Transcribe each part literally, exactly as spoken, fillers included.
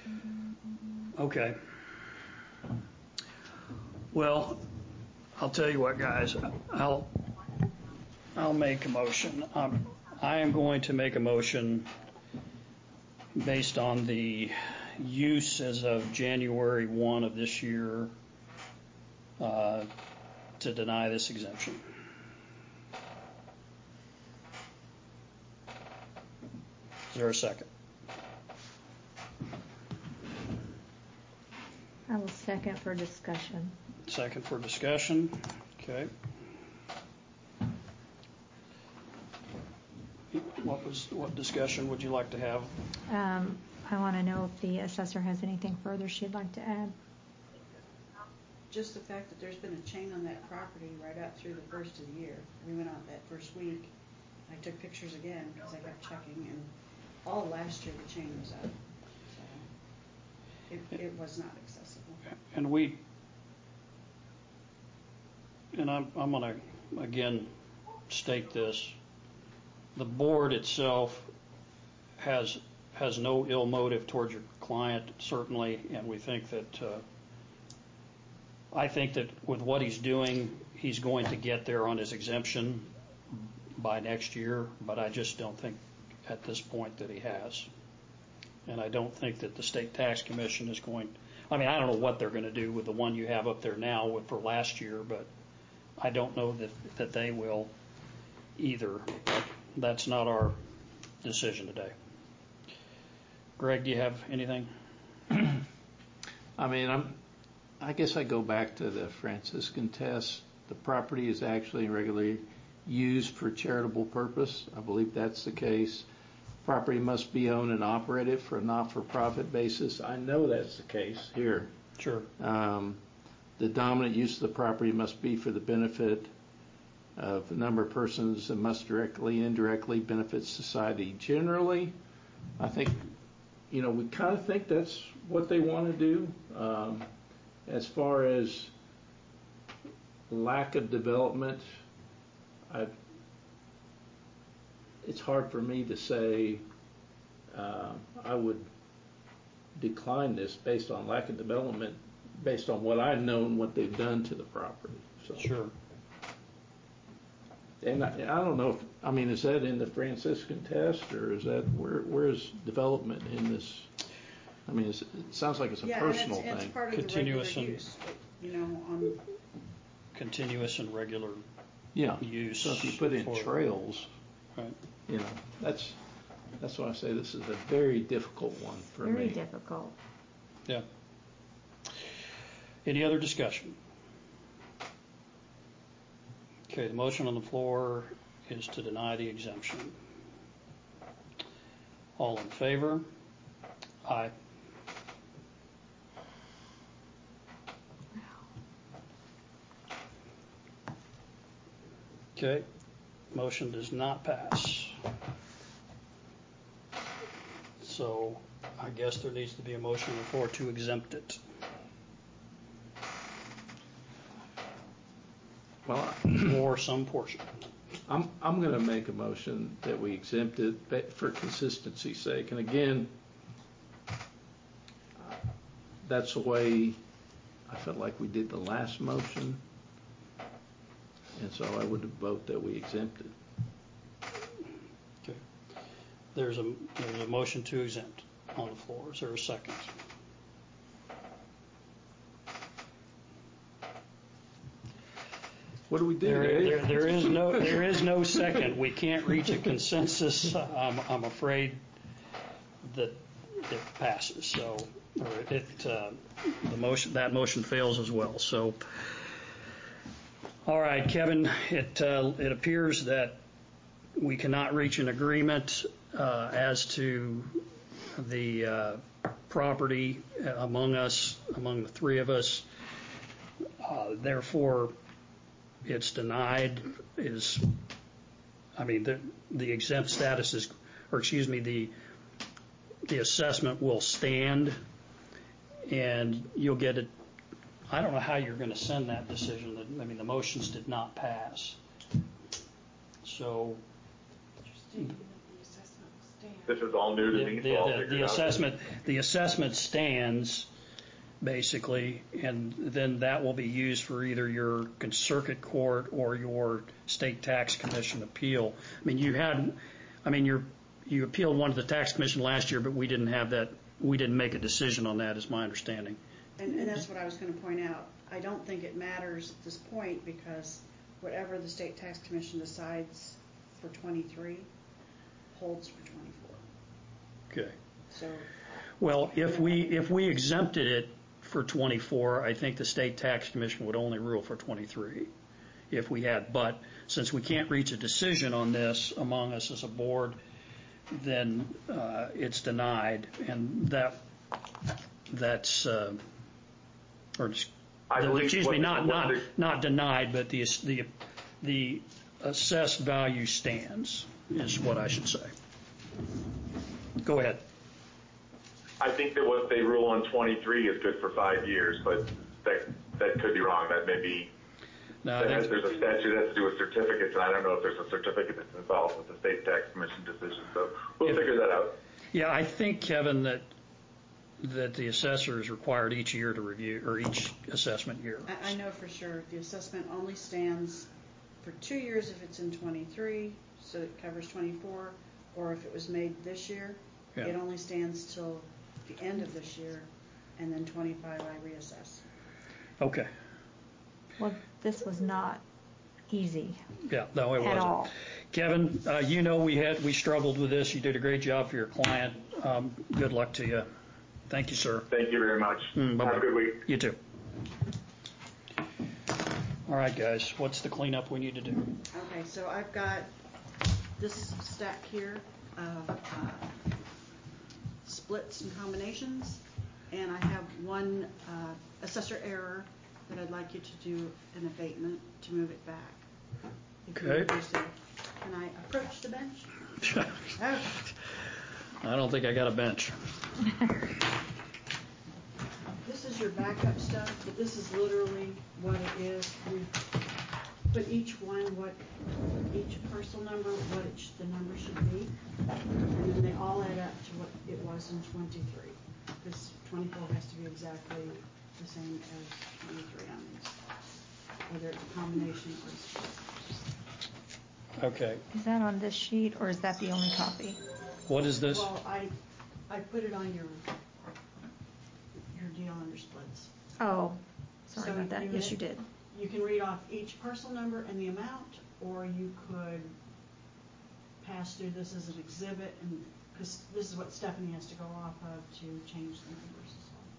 Okay. Well, I'll tell you what, guys. I'll I'll make a motion. Um, I am going to make a motion based on the use as of January first of this year uh, to deny this exemption. Is there a second? I will second for discussion. Second for discussion. Okay. What was what discussion would you like to have? Um, I want to know if the assessor has anything further she'd like to add. Just the fact that there's been a chain on that property right out through the first of the year. We went out that first week. I took pictures again because I kept checking, and all last year the chain was out. So it, it was not accessible. And we, and I'm, I'm going to again state this. The board itself has has no ill motive towards your client, certainly, and we think that uh, I think that with what he's doing, he's going to get there on his exemption by next year, but I just don't think at this point that he has. And I don't think that the State Tax Commission is going, I mean, I don't know what they're going to do with the one you have up there now with, for last year, but I don't know that, that they will either. But that's not our decision today. Greg, do you have anything? I mean, I'm, I guess I go back to the Franciscan test. The property is actually regularly used for charitable purpose. I believe that's the case. Property must be owned and operated for a not-for-profit basis. I know that's the case here. Sure. Um, the dominant use of the property must be for the benefit of a number of persons and must directly, indirectly benefit society generally. I think, you know, we kind of think that's what they want to do. Um, as far as lack of development, I, it's hard for me to say uh, I would decline this based on lack of development, based on what I've known, what they've done to the property. So. Sure. And I, I don't know if, I mean, is that in the Franciscan test, or is that, where where is development in this? I mean, it's, it sounds like it's a yeah, personal and it's, thing. It's part of Continuous the regular and, use, you know, on continuous and regular yeah. use. So if you put in for, trails, right. you know, that's that's why I say this is a very difficult one for very me. Very difficult. Yeah. Any other discussion? Okay, the motion on the floor is to deny the exemption. All in favor? Aye. Okay, motion does not pass. So I guess there needs to be a motion on the floor to exempt it. Well, or some portion. I'm I'm going to make a motion that we exempt it for consistency's sake. And again, that's the way I felt like we did the last motion, and so I would vote that we exempt it. Okay. There's a there's a motion to exempt on the floor. Is there a second? What do we do? There, there, there is no there is no second. We can't reach a consensus. I'm, I'm afraid that it passes. So, or it uh, the motion that motion fails as well. So, all right, Kevin. It uh, it appears that we cannot reach an agreement uh, as to the uh, property among us, among the three of us. Uh, therefore. It's denied. Is I mean the the exempt status is, or excuse me, the the assessment will stand, and you'll get it. I don't know how you're going to send that decision. I mean the motions did not pass. So. Stating that the assessment will this is all new to The, me, the, so I'll the- figure the it out. assessment, the assessment stands, basically, and then that will be used for either your circuit court or your state tax commission appeal. I mean, you had, I mean, you're, you appealed one to the tax commission last year, but we didn't have that, we didn't make a decision on that, is my understanding. And, and that's what I was gonna point out. I don't think it matters at this point because whatever the state tax commission decides for twenty-three holds for twenty-four. Okay. So, Well, if we, if we exempted it for twenty-four, I think the state tax commission would only rule for twenty-three if we had. But since we can't reach a decision on this among us as a board, then uh, it's denied, and that, that's, uh, or, just- I believe excuse what me, the- not, what not, the- not denied, but the, the, the assessed value stands, is what I should say. Go ahead. I think that what they rule on twenty-three is good for five years, but that, that could be wrong. That may be, No, I that has, think- there's a statute that has to do with certificates, and I don't know if there's a certificate that's involved with the state tax commission decision, so we'll If- figure that out. Yeah, I think, Kevin, that, that the assessor is required each year to review, or each assessment year. I, I know for sure the assessment only stands for two years if it's in twenty-three, so it covers twenty-four, or if it was made this year, Yeah. it only stands till the end of this year, and then twenty-five I reassess. Okay, Well, this was not easy yeah, no, it at wasn't. all. Kevin, uh, you know we had, we struggled with this. You did a great job for your client. Um, Good luck to you. Thank you, sir. Thank you very much. Mm, bye-bye. Have a good week. You too. All right, guys, what's the cleanup we need to do? Okay, so I've got this stack here of uh, splits and combinations, and I have one uh, assessor error that I'd like you to do an abatement to move it back. If you Okay. would do so. Can I approach the bench? Oh, I don't think I got a bench. this is your backup stuff, but this is literally what it is. We put each one, what, each parcel number, what it sh- the number should be, and then they all add up to what it was in twenty-three. This twenty-four has to be exactly the same as twenty-three on these, whether it's a combination or a split. Okay, Is that on this sheet, or is that the only copy? what is this? Well, I, I put it on your, your deal under splits. Oh, sorry So about that. you Yes, had- you did. You can read off each parcel number and the amount, or you could pass through this as an exhibit, and, because this is what Stephanie has to go off of to change the numbers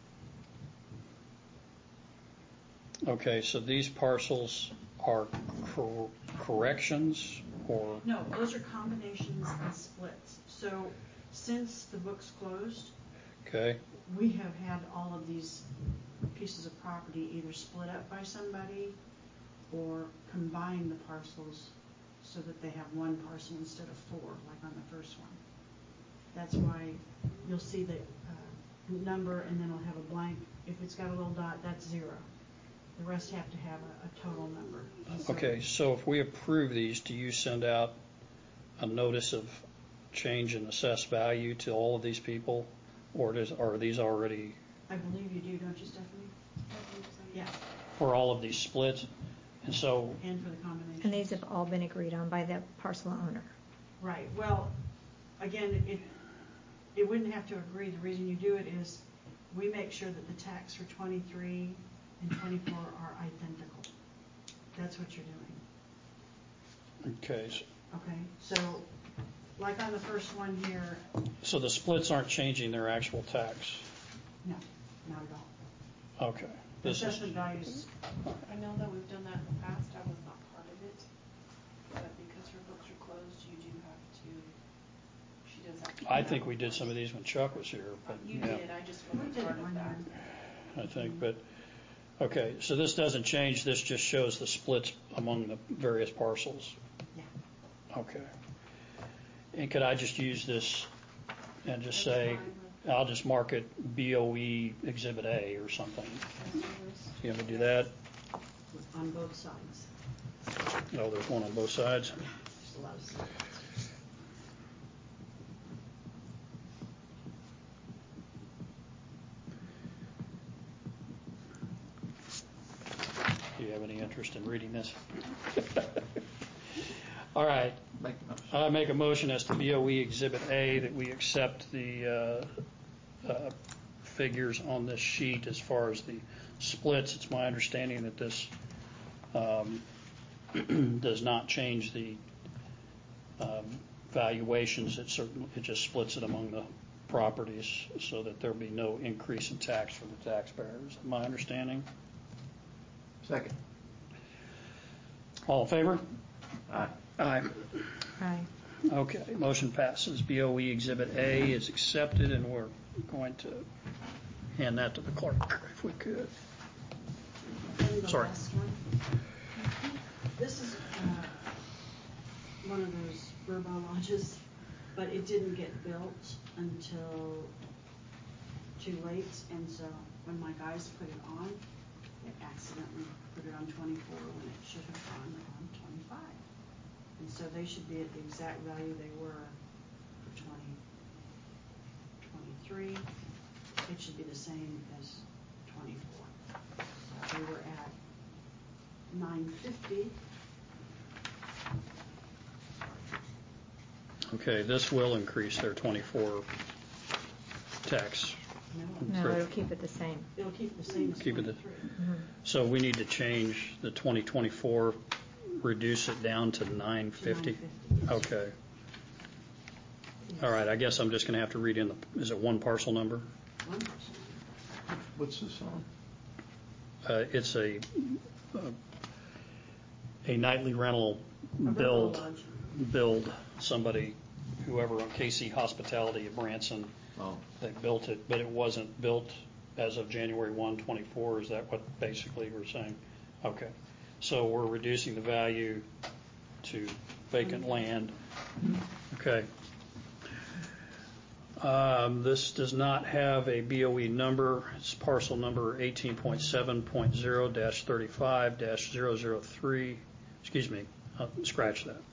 as well. Okay, so these parcels are cor- corrections, or, No, those are combinations and splits. So since the book's closed, okay, we have had all of these pieces of property either split up by somebody or combine the parcels so that they have one parcel instead of four, like on the first one. That's why you'll see the uh, number and then it'll have a blank. If it's got a little dot, that's zero. The rest have to have a, a total number. And so- okay, so if we approve these, do you send out a notice of change in assessed value to all of these people? Or does, are these already, I believe you do, don't you, Stephanie? Yeah, for all of these splits? And so, and for the combination. And these have all been agreed on by the parcel owner. Right, well, again, it, it wouldn't have to agree. The reason you do it is we make sure that the tax for twenty-three and twenty-four are identical. That's what you're doing. okay, so- Okay, so like on the first one here, so the splits aren't changing their actual tax? no, not at all. Okay. The This is, assessment values, I know that we've done that in the past, I was not part of it, but because her books are closed, you do have to, she does have to. I think we did some of these when Chuck was here, but, You yeah, did, I just we wasn't did part it of one that. year. I think, but, okay, so this doesn't change, this just shows the splits among the various parcels? Yeah. Okay. And could I just use this and just That's say, fine. I'll just mark it B O E Exhibit A or something? You want me to do that? On both sides. Oh, there's one on both sides? There's a lot of slides. you have any interest in reading this? All right. Make a motion. I make a motion as to B O E Exhibit A that we accept the uh, uh, figures on this sheet as far as the splits. It's my understanding that this um, does not change the um, valuations. It certainly, it just splits it among the properties so that there'll be no increase in tax for the taxpayers. My understanding. Second. All in favor? Aye. Aye. Aye. Okay, motion passes. B O E Exhibit A is accepted, and we're going to hand that to the clerk, if we could. And the Sorry. last one. This is uh, one of those Verbo lodges, but it didn't get built until too late, and so when my guys put it on, it accidentally put it on twenty-four when it should have gone on twenty-five. And so they should be at the exact value they were for twenty twenty-three. It should be the same as twenty-four. So we were at nine fifty. Okay, this will increase their twenty-four tax. No, No, it'll keep it the same. it'll keep the same as Keep it the- twenty-three. So we need to change the twenty twenty-four, reduce it down to nine fifty? nine fifty. Okay. All right, I guess I'm just going to have to read in the, is it one parcel number? One person. What's this on? Uh, It's a, uh, a nightly rental A Verbo build, lodge. build, somebody, whoever on K C Hospitality of Branson, Oh, they built it, but it wasn't built as of January first, twenty-four. Is that what basically we're saying? Okay. So we're reducing the value to vacant land. Okay. Um, This does not have a B O E number. It's parcel number eighteen point seven point zero dash thirty-five dash zero zero three. Excuse me, I'll scratch that.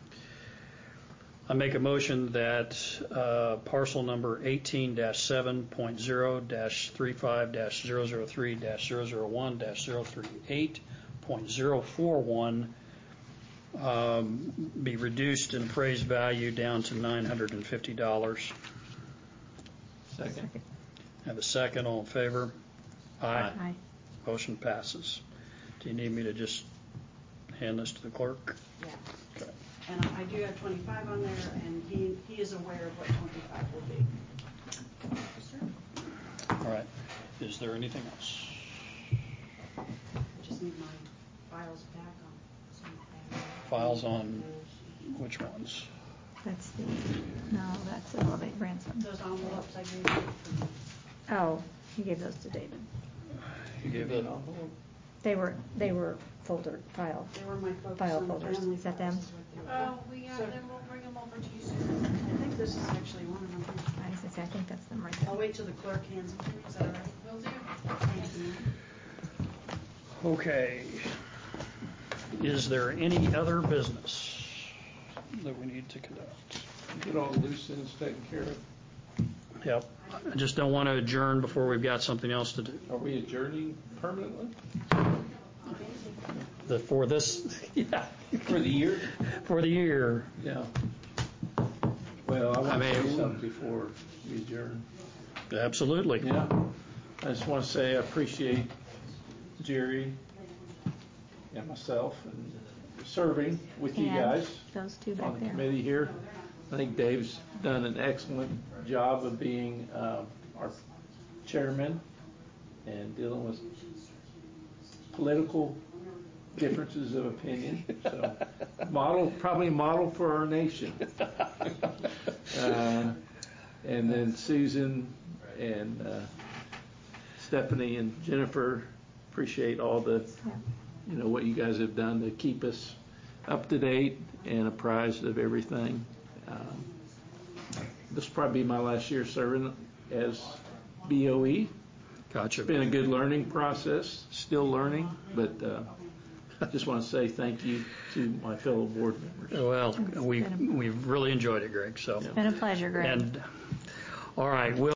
I make a motion that uh, parcel number eighteen dash seven point zero dash thirty-five dash zero zero three dash zero zero one dash zero three eight point zero four one um, be reduced in appraised value down to nine hundred fifty dollars. second. Have a second, all in favor? Aye. Aye. Motion passes. Do you need me to just hand this to the clerk? Yeah. Okay. And I do have twenty-five on there, and he, he is aware of what twenty-five will be. Yes, sir. All right. Is there anything else? I just need my files back on some. Files on which ones? That's the, no, that's Elevate Branson. Those envelopes I gave you. Oh, you gave those to David. You gave it. They were, they were folder file. They were my focus File on folders. family Is that files them? is what they were. Oh, we have So- them, we'll bring them over to you soon. I think this is actually one of them. I was gonna say, I think that's them right there. I'll wait till the clerk hands them to me, is that all right? Will do. Thank you. Okay. Is there any other business that we need to conduct? Get all the loose ends taken care of. Yep. I just don't want to adjourn before we've got something else to do. Are we adjourning permanently The, for this, yeah, for the year? for the year. Yeah. Well, I want I to mean- say something before we adjourn. Absolutely. Yeah. I just want to say I appreciate Jerry and myself and serving with you And guys those two on back the there. committee here. I think Dave's done an excellent job of being um, our chairman and dealing with political differences of opinion. So model, probably model for our nation. Uh, and then Susan and uh, Stephanie and Jennifer, appreciate all the, Yeah. you know, what you guys have done to keep us up to date and apprised of everything. Um, this will probably be my last year serving as B O E. Gotcha. It's been a good learning process, still learning, but uh, I just want to say thank you to my fellow board members. Well, we, we've really enjoyed it, Greg, so. Been a pleasure, Greg. And, all right, we'll